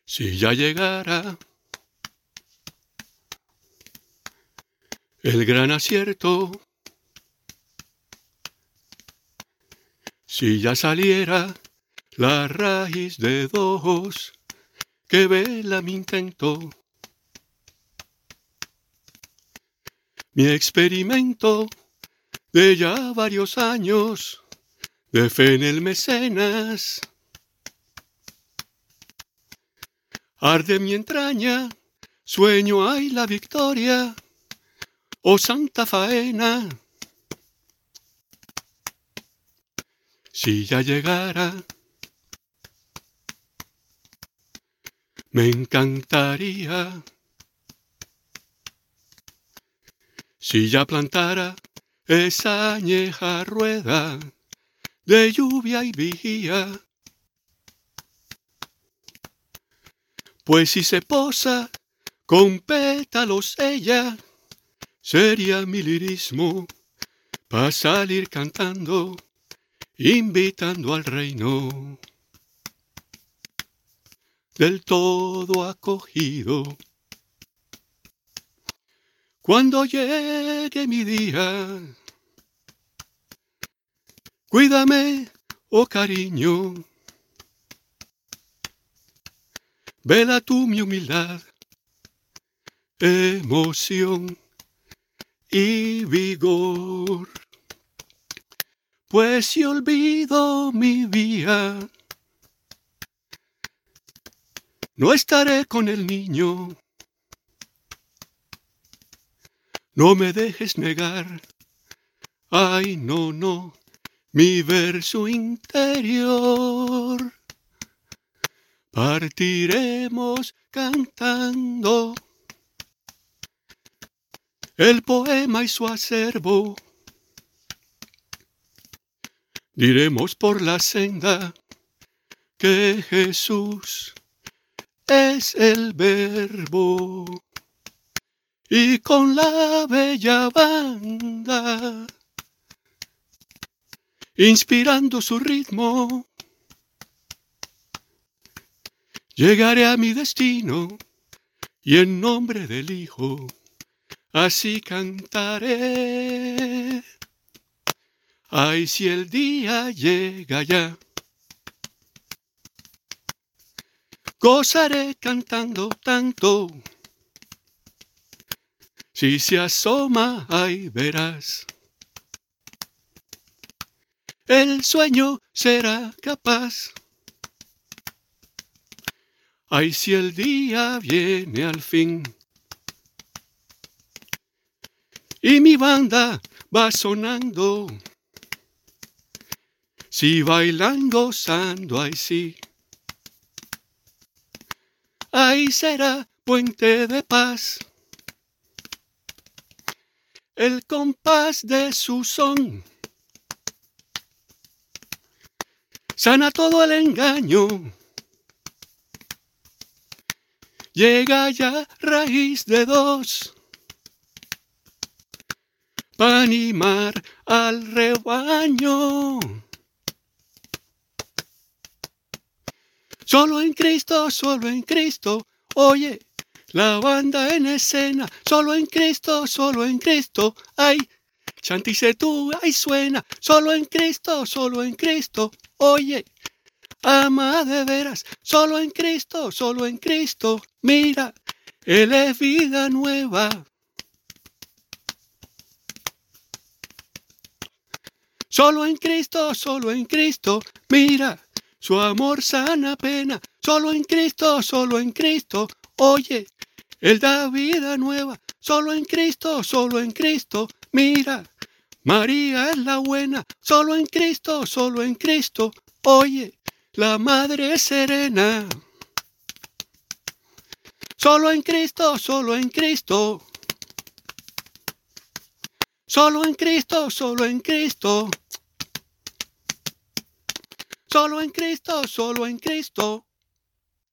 Si ya llegara el gran acierto, si ya saliera la raíz de dos que vela mi intento, mi experimento de ya varios años de fe en el mecenas, arde mi entraña, sueño hay la victoria, oh santa faena. Si ya llegara, me encantaría. Si ya plantara esa añeja rueda de lluvia y vigía, pues si se posa con pétalos ella, sería mi lirismo pa' salir cantando, invitando al reino del todo acogido. Cuando llegue mi día, cuídame, oh cariño, vela tú mi humildad, emoción y vigor. Pues si olvido mi vía, no estaré con el niño. No me dejes negar, ay no, no, mi verso interior. Partiremos cantando el poema y su acervo. Diremos por la senda que Jesús es el verbo. Y con la bella banda, inspirando su ritmo, llegaré a mi destino y en nombre del Hijo, así cantaré. Ay, si el día llega ya, gozaré cantando tanto. Si se asoma, ahí verás. El sueño será capaz. Ay, si el día viene al fin. Y mi banda va sonando. Si bailan gozando, ay sí. Ahí será puente de paz. El compás de su son sana todo el engaño. Llega ya raíz de dos para animar al rebaño. Solo en Cristo, oye, la banda en escena, solo en Cristo, ay, chantice tú, ay suena, solo en Cristo, oye, ama de veras, solo en Cristo, mira, Él es vida nueva. Solo en Cristo, mira, su amor sana pena, solo en Cristo, oye, Él da vida nueva, solo en Cristo, mira, María es la buena, solo en Cristo, oye, la Madre es serena. Solo en Cristo, solo en Cristo, solo en Cristo, solo en Cristo.